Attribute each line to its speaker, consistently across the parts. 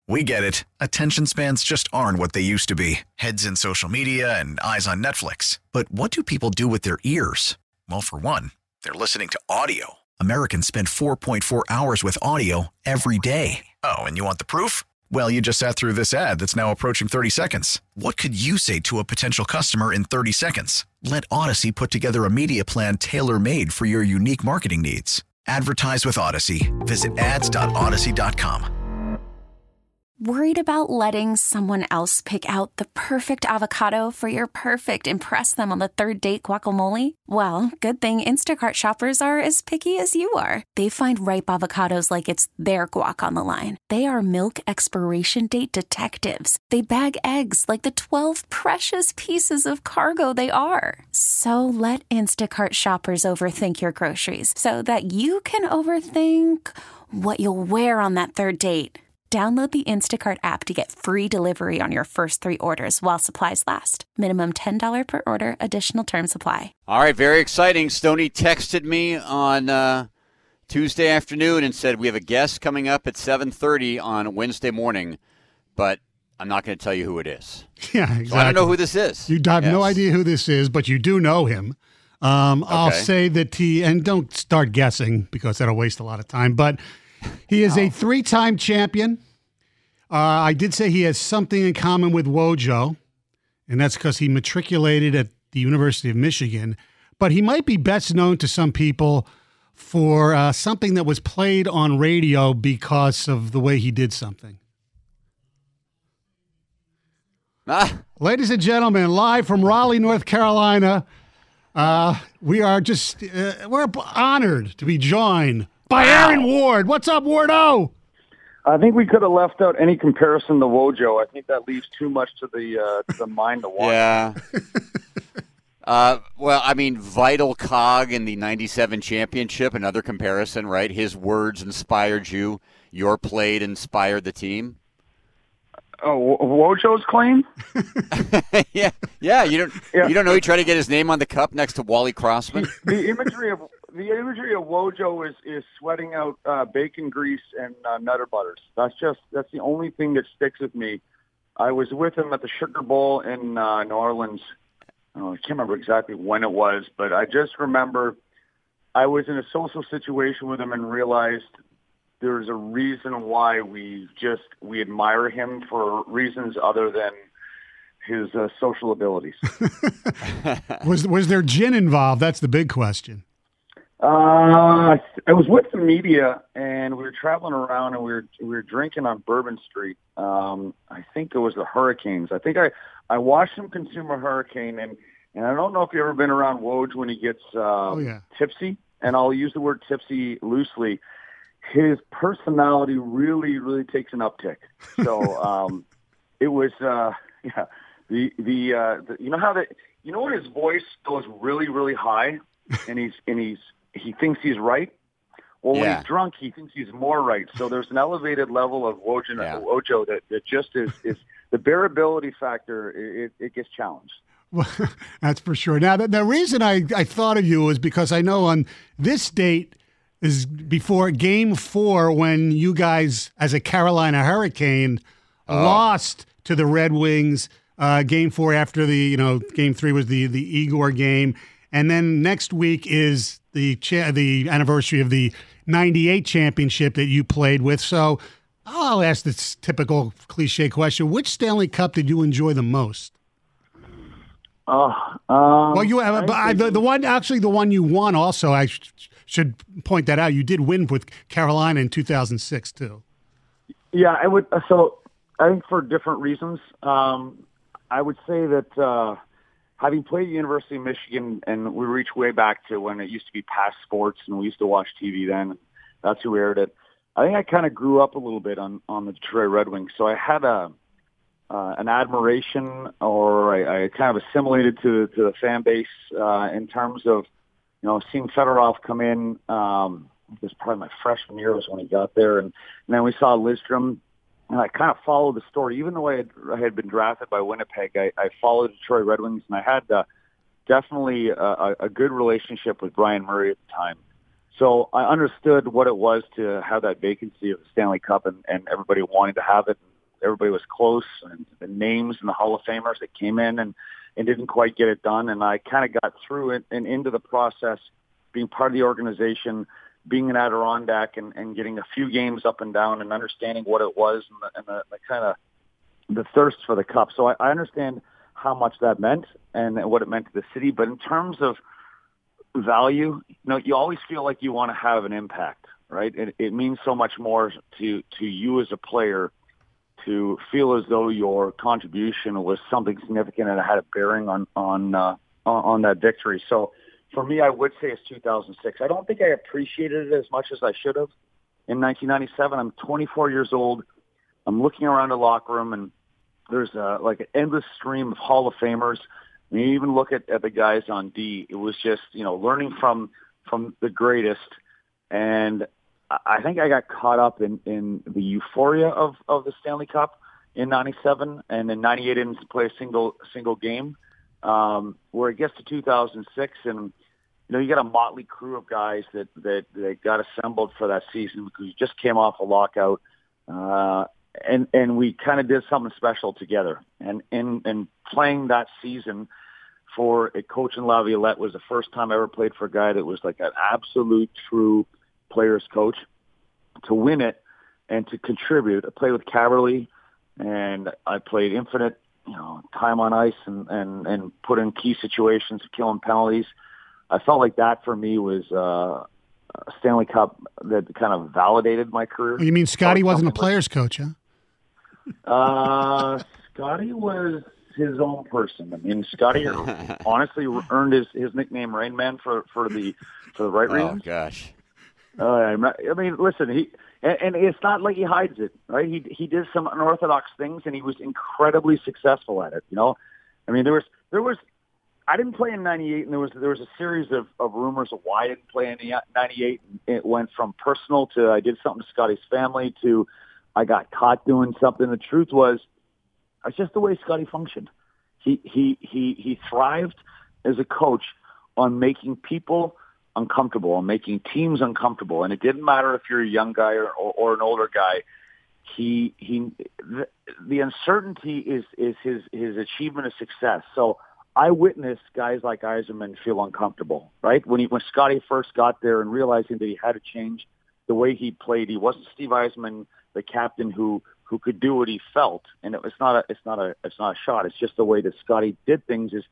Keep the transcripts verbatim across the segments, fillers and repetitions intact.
Speaker 1: We get it. Attention spans just aren't what they used to be. Heads in social media and eyes on Netflix. But what do people do with their ears? Well, for one, they're listening to audio. Americans spend four point four hours with audio every day. Oh, and you want the proof? Well, you just sat through this ad that's now approaching thirty seconds. What could you say to a potential customer in thirty seconds? Let Odyssey put together a media plan tailor-made for your unique marketing needs. Advertise with Odyssey. Visit ads dot odyssey dot com.
Speaker 2: Worried about letting someone else pick out the perfect avocado for your perfect impress them on the third date guacamole? Well, good thing Instacart shoppers are as picky as you are. They find ripe avocados like it's their guac on the line. They are milk expiration date detectives. They bag eggs like the twelve precious pieces of cargo they are. So let Instacart shoppers overthink your groceries so that you can overthink what you'll wear on that third date. Download the Instacart app to get free delivery on your first three orders while supplies last. Minimum ten dollars per order. Additional terms apply.
Speaker 3: All right, very exciting. Stoney texted me on uh, Tuesday afternoon and said we have a guest coming up at seven thirty on Wednesday morning, but I'm not going to tell you who it is.
Speaker 4: Yeah, exactly.
Speaker 3: So I don't know who this is.
Speaker 4: You have
Speaker 3: yes.
Speaker 4: no idea who this is, but you do know him. Um, okay. I'll say that he, and don't start guessing because that'll waste a lot of time, but he is oh. a three-time champion. Uh, I did say he has something in common with Wojo, and that's because he matriculated at the University of Michigan. But he might be best known to some people for uh, something that was played on radio because of the way he did something. Ah. Ladies and gentlemen, live from Raleigh, North Carolina, uh, we are just uh, we're honored to be joined by wow. Aaron Ward. What's up, Wardo?
Speaker 5: I think we could have left out any comparison to Wojo. I think that leaves too much to the uh, to the mind to watch.
Speaker 3: Yeah. uh, well, I mean, vital cog in the ninety-seven championship, another comparison, right? His words inspired you. Your play inspired the team.
Speaker 5: Oh, Wojo's claim?
Speaker 3: yeah, yeah. You don't yeah. you don't know he tried to get his name on the cup next to Wally Crossman?
Speaker 5: The imagery of the imagery of Wojo is, is sweating out uh, bacon grease and uh, Nutter Butters. That's just that's the only thing that sticks with me. I was with him at the Sugar Bowl in uh, New Orleans. Oh, I can't remember exactly when it was, but I just remember I was in a social situation with him and realized there's a reason why we just we admire him for reasons other than his uh, social abilities.
Speaker 4: was was there gin involved? That's the big question.
Speaker 5: Uh, I was with the media, and we were traveling around, and we were we were drinking on Bourbon Street. Um, I think it was the Hurricanes. I think I, I watched him consume a hurricane, and, and I don't know if you've ever been around Woj when he gets uh,
Speaker 4: oh, yeah.
Speaker 5: tipsy, and I'll use the word tipsy loosely. His personality really, really takes an uptick. So um, it was, uh, yeah, the the, uh, the you know how that you know when his voice goes really, really high, and he's and he's he thinks he's right. Well,
Speaker 3: yeah.
Speaker 5: when he's drunk, he thinks he's more right. So there's an elevated level of Wojo, yeah. Wojo that, that just is, is the bearability factor. It, it gets challenged.
Speaker 4: Well, that's for sure. Now, the, the reason I, I thought of you was because I know on this date is before Game Four when you guys, as a Carolina Hurricane, oh. lost to the Red Wings. Uh, game Four after the you know Game Three was the the Igor game, and then next week is the cha- the anniversary of the ninety-eight championship that you played with. So I'll ask this typical cliche question: which Stanley Cup did you enjoy the most?
Speaker 5: Oh, um,
Speaker 4: well, you have I, the the one actually the one you won. Also, I sh- should point that out. You did win with Carolina in two thousand six too.
Speaker 5: Yeah, I would. So I think for different reasons. Um, I would say that uh, having played at the University of Michigan, and we reach way back to when it used to be Past Sports, and we used to watch T V then. That's who aired it. I think I kind of grew up a little bit on, on the Detroit Red Wings, so I had a uh, an admiration, or I, I kind of assimilated to to the fan base uh, in terms of you know seeing Fedorov come in. Um, it was probably my freshman year was when he got there, and, and then we saw Lidstrom. And I kind of followed the story. Even though I had, I had been drafted by Winnipeg, I, I followed the Detroit Red Wings, and I had uh, definitely a, a good relationship with Brian Murray at the time. So I understood what it was to have that vacancy of the Stanley Cup and, and everybody wanting to have it. everybody was close, and the names and the Hall of Famers that came in and, and didn't quite get it done. And I kind of got through it and into the process, being part of the organization, being in Adirondack and, and getting a few games up and down and understanding what it was and the, and the, the kind of the thirst for the cup. So I, I understand how much that meant and what it meant to the city. But in terms of value, you know, you always feel like you want to have an impact, right? It, it means so much more to, to you as a player to feel as though your contribution was something significant and it had a bearing on, on, uh, on that victory. So for me, I would say it's two thousand six. I don't think I appreciated it as much as I should have in nineteen ninety-seven. I'm twenty-four years old. I'm looking around the locker room, and there's uh, like an endless stream of Hall of Famers. I mean, you even look at, at the guys on D. It was just, you know, learning from from the greatest. And I think I got caught up in, in the euphoria of, of the Stanley Cup in ninety-seven, and in ninety-eight didn't play a single single game. Um, where it gets to two thousand six, and you know, you got a motley crew of guys that, that, that got assembled for that season because you just came off a lockout. Uh, and, and we kind of did something special together. And in, in playing that season for a coach in Laviolette was the first time I ever played for a guy that was like an absolute true player's coach. To win it and to contribute, I played with Caverly, and I played infinite, you know, time on ice and, and, and put in key situations, killing penalties. I felt like that for me was uh, a Stanley Cup that kind of validated my career.
Speaker 4: You mean Scotty wasn't a player's coach, huh?
Speaker 5: Uh, Scotty was his own person. I mean, Scotty honestly earned his, his nickname Rain Man for, for the for the right reasons.
Speaker 3: Oh gosh.
Speaker 5: Uh, I mean, listen, he and, and it's not like he hides it, right? He he did some unorthodox things, and he was incredibly successful at it. You know, I mean, there was there was. I didn't play in ninety-eight, and there was there was a series of, of rumors of why I didn't play in ninety-eight. It went from personal to I did something to Scotty's family to I got caught doing something. The truth was, it's just the way Scotty functioned. He he he he thrived as a coach on making people uncomfortable, on making teams uncomfortable, and it didn't matter if you're a young guy or, or, or an older guy. He he the, the uncertainty is is his his achievement of success. So I witnessed guys like Yzerman feel uncomfortable, right? When he, when Scotty first got there and realizing that he had to change the way he played, he wasn't Steve Yzerman, the captain who, who could do what he felt. And it, it's not a, it's not a, it's not a shot. It's just the way that Scotty did things is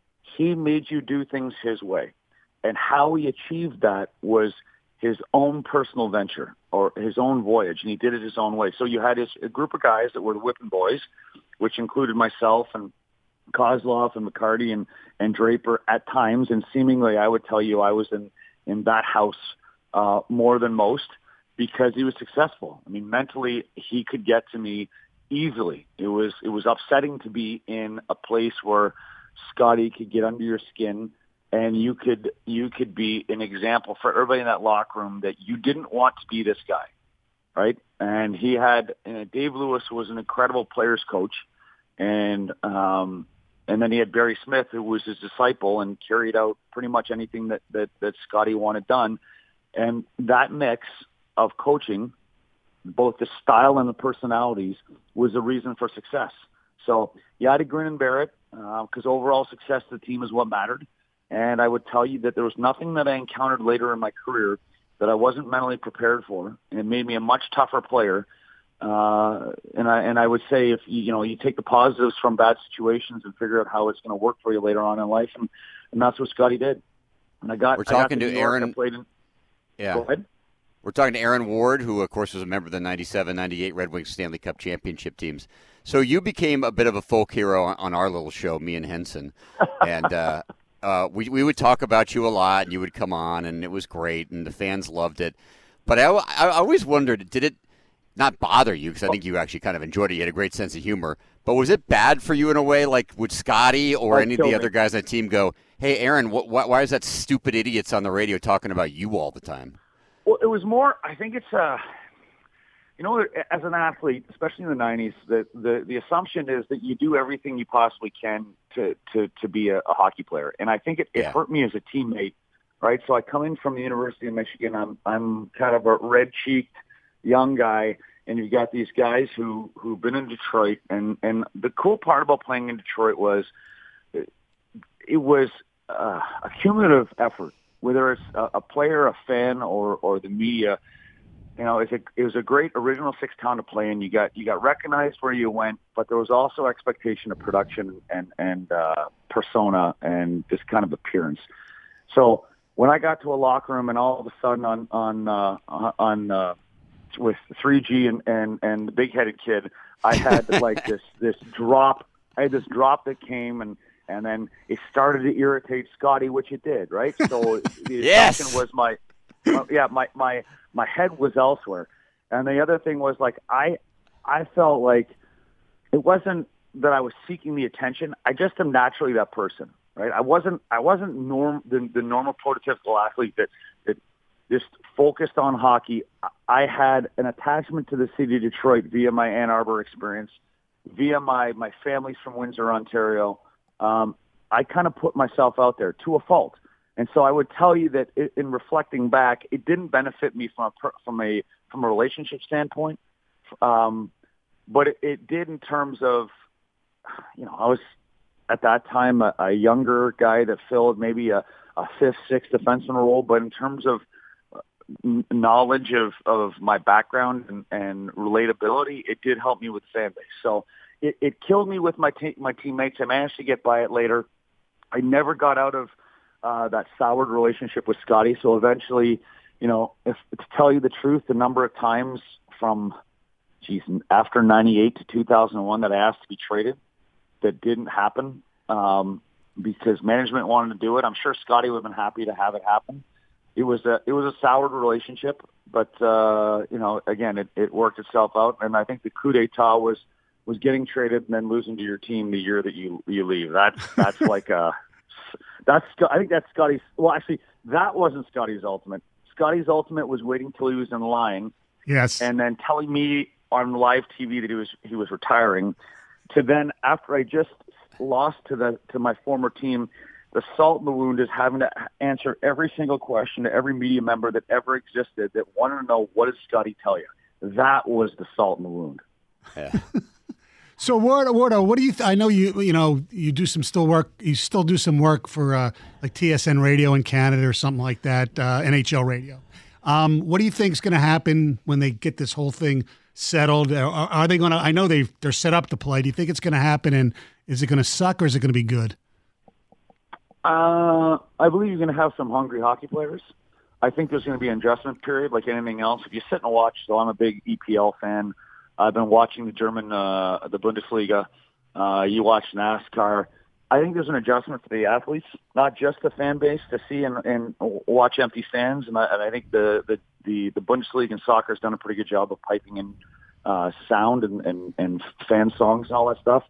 Speaker 5: he made you do things his way. And how he achieved that was his own personal venture or his own voyage. And he did it his own way. So you had his, a group of guys that were the Whippin' Boys, which included myself and Kozlov and McCarty and, and Draper at times, and seemingly I would tell you I was in, in that house uh, more than most because he was successful. I mean, mentally he could get to me easily. It was it was upsetting to be in a place where Scotty could get under your skin, and you could you could be an example for everybody in that locker room that you didn't want to be this guy, right? And he had uh, Dave Lewis was an incredible players coach, and um, and then he had Barry Smith, who was his disciple and carried out pretty much anything that, that, that Scotty wanted done. And that mix of coaching, both the style and the personalities, was the reason for success. So you had to grin and bear it because uh, overall success of the team is what mattered. And I would tell you that there was nothing that I encountered later in my career that I wasn't mentally prepared for, and it made me a much tougher player. Uh, and I and I would say if you, you know you take the positives from bad situations and figure out how it's going to work for you later on in life, and, and that's what Scotty did. And I got
Speaker 3: we're talking
Speaker 5: to,
Speaker 3: to
Speaker 5: New York,
Speaker 3: Aaron.
Speaker 5: I played in,
Speaker 3: yeah,
Speaker 5: go ahead.
Speaker 3: We're talking to Aaron Ward, who of course was a member of the ninety-seven ninety-eight Red Wings Stanley Cup championship teams. So you became a bit of a folk hero on, on our little show, me and Henson, and uh, uh, we we would talk about you a lot, and you would come on, and it was great, and the fans loved it. But I, I always wondered, did it not bother you, because I think you actually kind of enjoyed it. You had a great sense of humor. But was it bad for you in a way? Like, would Scotty or any of the other guys on the team go, hey, Aaron, wh- wh- why is that stupid idiots on the radio talking about you all the time?
Speaker 5: Well, it was more, I think it's, uh, you know, as an athlete, especially in the nineties, the, the, the assumption is that you do everything you possibly can to, to, to be a, a hockey player. And I think it, it
Speaker 3: Yeah.
Speaker 5: hurt me as a teammate, right? So I come in from the University of Michigan. I'm, I'm kind of a red-cheeked young guy, and you got these guys who who've been in Detroit, and and the cool part about playing in Detroit was it, it was uh, a cumulative effort, whether it's a, a player, a fan, or or the media. You know, it's a, it was a great original six town to play in. You got you got recognized where you went, but there was also expectation of production and and uh, persona and this kind of appearance. So when I got to a locker room and all of a sudden on on uh, on uh, with three G and, and and the big headed kid, I had like this this drop. I had this drop that came and. And then it started to irritate Scotty, which it did, right? So the
Speaker 3: yes.
Speaker 5: assumption was my, uh, yeah, my, my, my head was elsewhere. And the other thing was like, I, I felt like it wasn't that I was seeking the attention. I just am naturally that person, right? I wasn't, I wasn't norm, the, the normal prototypical athlete that, that just focused on hockey. I had an attachment to the city of Detroit via my Ann Arbor experience, via my, my family's from Windsor, Ontario. Um, I kind of put myself out there to a fault. And so I would tell you that it, in reflecting back, it didn't benefit me from a, from a, from a relationship standpoint. Um, but it, it did in terms of, you know, I was at that time a, a younger guy that filled maybe a, a fifth, sixth defenseman role. But in terms of knowledge of, of my background and, and relatability, it did help me with the fan base. So, It, it killed me with my te- my teammates. I managed to get by it later. I never got out of uh, that soured relationship with Scotty. So eventually, you know, if to tell you the truth, the number of times from, geez, after ninety-eight to two thousand one that I asked to be traded, that didn't happen um, because management wanted to do it. I'm sure Scotty would have been happy to have it happen. It was a it was a soured relationship, but uh, you know, again, it, it worked itself out. And I think the coup d'état was. was getting traded and then losing to your team the year that you you leave. That's that's like a that's I think that's Scotty's. Well, actually, that wasn't Scotty's ultimate. Scotty's ultimate was waiting till he was in line,
Speaker 4: yes,
Speaker 5: and then telling me on live T V that he was he was retiring. To then after I just lost to the to my former team, the salt in the wound is having to answer every single question to every media member that ever existed that wanted to know, what did Scotty tell you? That was the salt in the wound.
Speaker 3: Yeah.
Speaker 4: So, Wardo, Wardo, what do you? Th- I know you. You know, you do some still work. You still do some work for uh, like T S N Radio in Canada or something like that. Uh, N H L Radio. Um, what do you think is going to happen when they get this whole thing settled? Are, are they going to? I know they they're set up to play. Do you think it's going to happen? And is it going to suck or is it going to be good?
Speaker 5: Uh, I believe you're going to have some hungry hockey players. I think there's going to be an adjustment period, like anything else. If you sit and watch, so I'm a big E P L fan. I've been watching the German, uh, the Bundesliga. Uh, you watch NASCAR. I think there's an adjustment for the athletes, not just the fan base, to see and, and watch empty stands. And I, and I think the, the, the, the Bundesliga and soccer has done a pretty good job of piping in uh, sound and, and, and fan songs and all that stuff.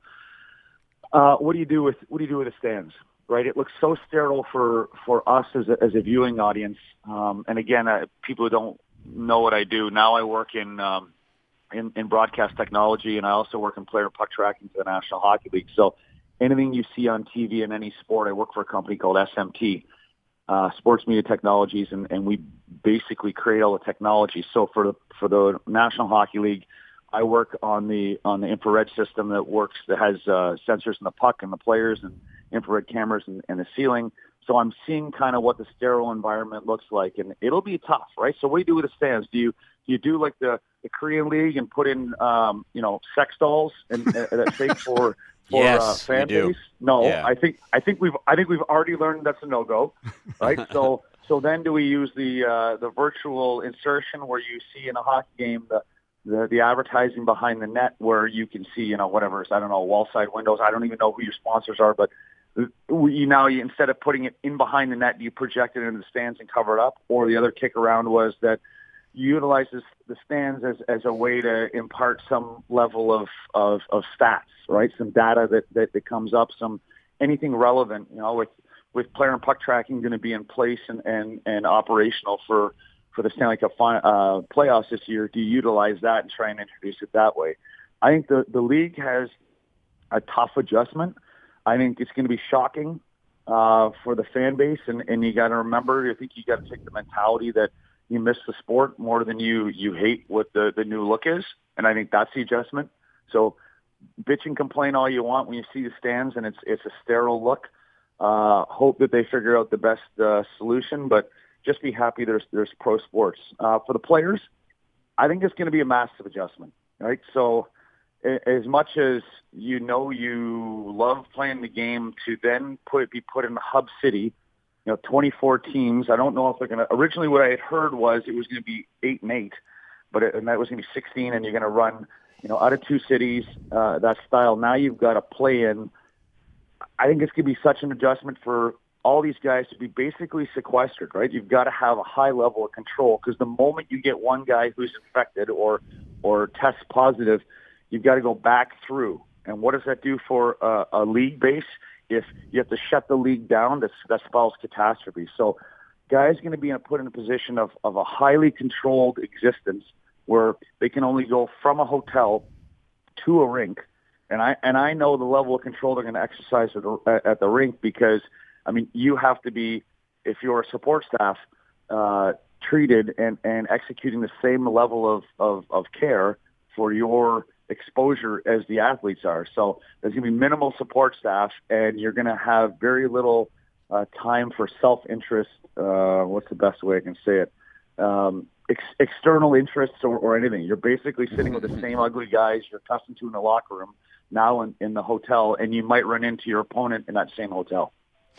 Speaker 5: Uh, what do you do with what do you do with the stands? Right, it looks so sterile for, for us as a, as a viewing audience. Um, and again, uh, people who don't know what I do now, I work in. Um, In, in broadcast technology, and I also work in player puck tracking for the National Hockey League. So anything you see on T V in any sport, I work for a company called S M T, uh, Sports Media Technologies, and, and we basically create all the technology. So for the, for the National Hockey League, I work on the on the infrared system that works that has uh, sensors in the puck and the players and infrared cameras in, in the ceiling. So I'm seeing kind of what the sterile environment looks like, and it'll be tough, right? So what do you do with the stands? Do you do you do like the, the Korean League and put in um, you know sex dolls and uh, that's fake for for
Speaker 3: yes,
Speaker 5: uh, fan
Speaker 3: we do.
Speaker 5: base? No,
Speaker 3: yeah.
Speaker 5: I think I think we've I think we've already learned that's a no go, right? so so then do we use the uh, the virtual insertion where you see in a hockey game the The, the advertising behind the net where you can see, you know, whatever, I don't know, wall side windows. I don't even know who your sponsors are, but you now, you, instead of putting it in behind the net, you project it into the stands and cover it up. Or the other kick around was that you utilize this, the stands as, as a way to impart some level of, of, of stats, right? Some data that, that, that comes up, some anything relevant, you know, with, with player and puck tracking going to be in place and, and, and operational for, for the Stanley Cup uh, playoffs this year. Do you utilize that and try and introduce it that way? I think the, the league has a tough adjustment. I think it's going to be shocking uh, for the fan base, and, and you got to remember, I think you got to take the mentality that you miss the sport more than you you hate what the, the new look is. And I think that's the adjustment. So bitch and complain all you want when you see the stands and it's it's a sterile look. Uh, hope that they figure out the best uh, solution, but just be happy there's there's pro sports. Uh, for the players, I think it's going to be a massive adjustment, right? So as much as you know you love playing the game, to then put be put in the hub city, you know, twenty-four teams. I don't know if they're going to. Originally, what I had heard was it was going to be eight and eight, but it, and that was going to be sixteen, and you're going to run, you know, out of two cities, uh, that style. Now you've got to play in. I think it's going to be such an adjustment for all these guys to be basically sequestered, right? You've got to have a high level of control, because the moment you get one guy who's infected or or tests positive, you've got to go back through. And what does that do for a, a league base? If you have to shut the league down, that's, that spells catastrophe. So guys are going to be put in a position of, of a highly controlled existence where they can only go from a hotel to a rink. And I and I know the level of control they're going to exercise at the, at the rink, because, I mean, you have to be, if you're a support staff, uh, treated and, and executing the same level of, of, of care for your exposure as the athletes are. So there's going to be minimal support staff, and you're going to have very little uh, time for self-interest. Uh, what's the best way I can say it? Um, ex- external interests or, or anything. You're basically sitting with the same ugly guys you're accustomed to in the locker room now in, in the hotel, and you might run into your opponent in that same hotel.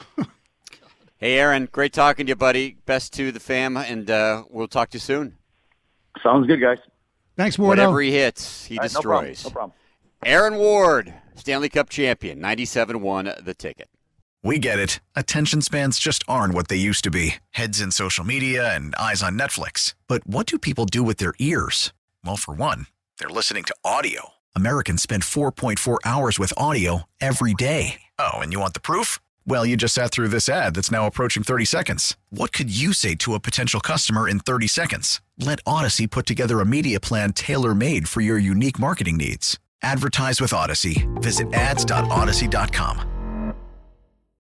Speaker 3: Hey, Aaron, great talking to you, buddy. Best to the fam, and uh, we'll talk to you soon.
Speaker 5: Sounds good, guys.
Speaker 4: Thanks, Wardo.
Speaker 3: Whatever he hits, he
Speaker 5: right,
Speaker 3: destroys.
Speaker 5: No problem. No problem.
Speaker 3: Aaron Ward, Stanley Cup champion, ninety-seven one The Ticket.
Speaker 1: We get it. Attention spans just aren't what they used to be. Heads in social media and eyes on Netflix. But what do people do with their ears? Well, for one, they're listening to audio. Americans spend four point four hours with audio every day. Oh, and you want the proof? Well, you just sat through this ad that's now approaching thirty seconds. What could you say to a potential customer in thirty seconds? Let Odyssey put together a media plan tailor-made for your unique marketing needs. Advertise with Odyssey. Visit ads dot odyssey dot com.